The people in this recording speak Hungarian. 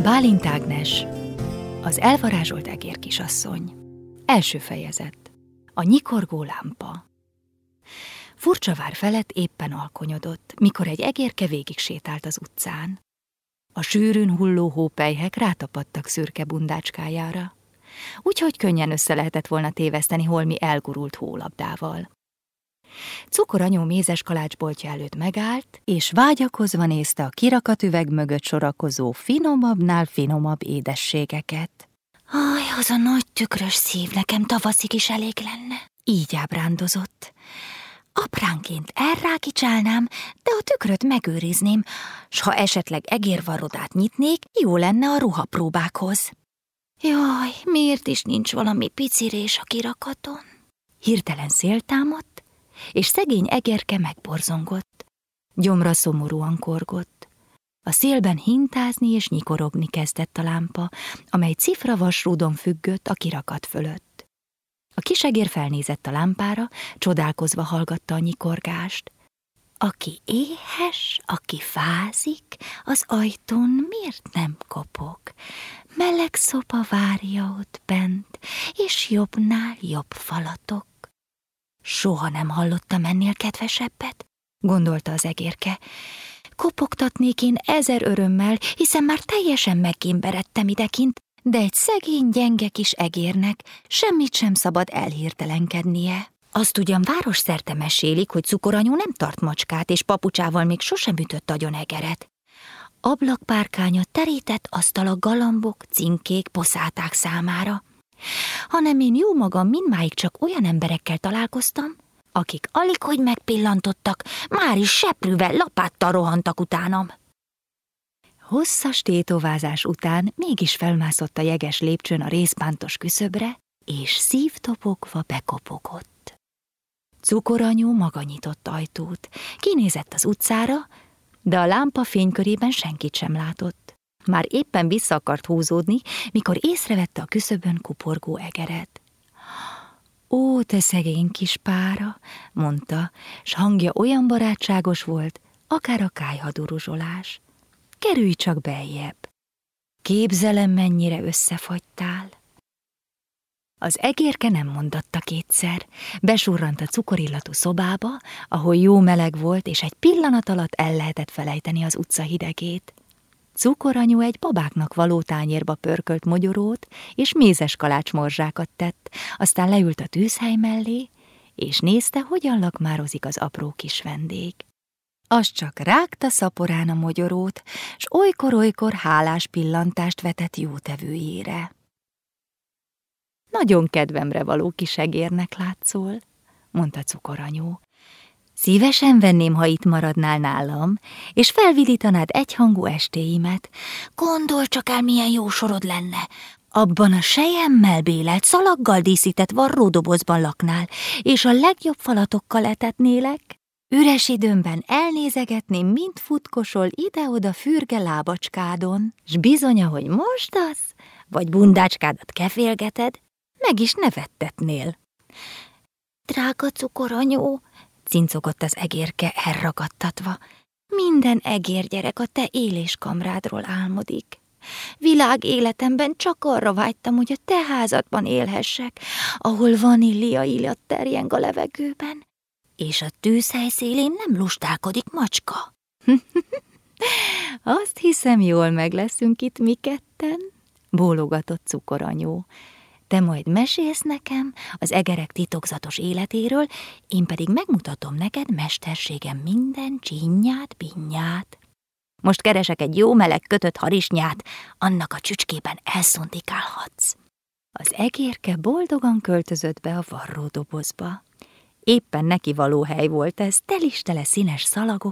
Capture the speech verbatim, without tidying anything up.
Bálint Ágnes, az elvarázsolt egérkisasszony. Első fejezet. A nyikorgó lámpa. Furcsavár felett éppen alkonyodott, mikor egy egérke végig sétált az utcán. A sűrűn hulló hópelyhek rátapadtak szürke bundácskájára, úgyhogy könnyen össze lehetett volna téveszteni holmi elgurult hólabdával. Cukoranyó mézes kalácsboltja előtt megállt, és vágyakozva nézte a kirakatüveg mögött sorakozó finomabbnál finomabb édességeket. Aj, az a nagy tükrös szív nekem tavaszig is elég lenne. Így ábrándozott. Apránként elrákicsálnám, de a tükröt megőrizném, s ha esetleg egérvarrodát nyitnék, jó lenne a ruhapróbákhoz. Jaj, miért is nincs valami picirés a kirakaton? Hirtelen szél támadt, és szegény egérke megborzongott. Gyomra szomorúan korgott. A szélben hintázni és nyikorogni kezdett a lámpa, amely cifravasrúdon függött a kirakat fölött. A kisegér felnézett a lámpára, csodálkozva hallgatta a nyikorgást. Aki éhes, aki fázik, az ajtón miért nem kopog? Meleg szoba várja ott bent, és jobbnál jobb falatok. Soha nem hallottam ennél kedvesebbet, gondolta az egérke. Kopogtatnék én ezer örömmel, hiszen már teljesen megkémberedtem idekint, de egy szegény, gyenge kis egérnek semmit sem szabad elhirtelenkednie. Azt ugyan városszerte mesélik, hogy cukoranyó nem tart macskát, és papucsával még sosem ütött agyon egeret. Ablakpárkánya terített asztal galambok, cinkék, poszáták számára. Hanem én jó magam mindmáig csak olyan emberekkel találkoztam, akik alighogy megpillantottak, már is seprűvel, lapáttal rohantak utánam. Hosszas tétovázás után mégis felmászott a jeges lépcsőn a rézpántos küszöbre, és szívtopogva bekopogott. Cukoranyó maga nyitott ajtót, kinézett az utcára, de a lámpa fénykörében senkit sem látott. Már éppen vissza akart húzódni, mikor észrevette a küszöbön kuporgó egeret. Ó, te szegény kis pára, mondta, s hangja olyan barátságos volt, akár a kályhaduruzsolás. Kerülj csak beljebb. Képzelem, mennyire összefagytál. Az egérke nem mondatta kétszer. Besurrant a cukorillatú szobába, ahol jó meleg volt, és egy pillanat alatt el lehetett felejteni az utca hidegét. Cukoranyó egy babáknak való tányérba pörkölt mogyorót és mézes kalácsmorzsákat tett, aztán leült a tűzhely mellé, és nézte, hogyan lakmározik az apró kis vendég. Az csak rágta szaporán a mogyorót, s olykor-olykor hálás pillantást vetett jótevőjére. Nagyon kedvemre való kis egérnek látszol, mondta Cukoranyó. Szívesen venném, ha itt maradnál nálam, és felvidítanád egyhangú estéimet. Gondolj csak el, milyen jó sorod lenne. Abban a selyemmel bélelt, szalaggal díszített varródobozban laknál, és a legjobb falatokkal etetnélek. Üres időmben elnézegetném, mint futkosol ide-oda fürge lábacskádon, s bizony, ahogy most az, vagy bundácskádat kefélgeted, meg is nevettetnél. Drága Cukoranyó, cincogott az egérke elragadtatva, minden egérgyerek a te éléskamrádról álmodik. Világ életemben csak arra vágytam, hogy a te házadban élhessek, ahol vanília illat terjeng a levegőben, és a tűzhely szélén nem lustálkodik macska. Azt hiszem, jól meg leszünk itt mi ketten, bólogatott Cukoranyó. Te majd mesélsz nekem az egerek titokzatos életéről, én pedig megmutatom neked mesterségem minden csinyát, binnyát. Most keresek egy jó meleg kötött harisnyát, annak a csücskében elszundikálhatsz. Az egérke boldogan költözött be a varródobozba. Éppen neki való hely volt ez, telistele színes szalagokkal,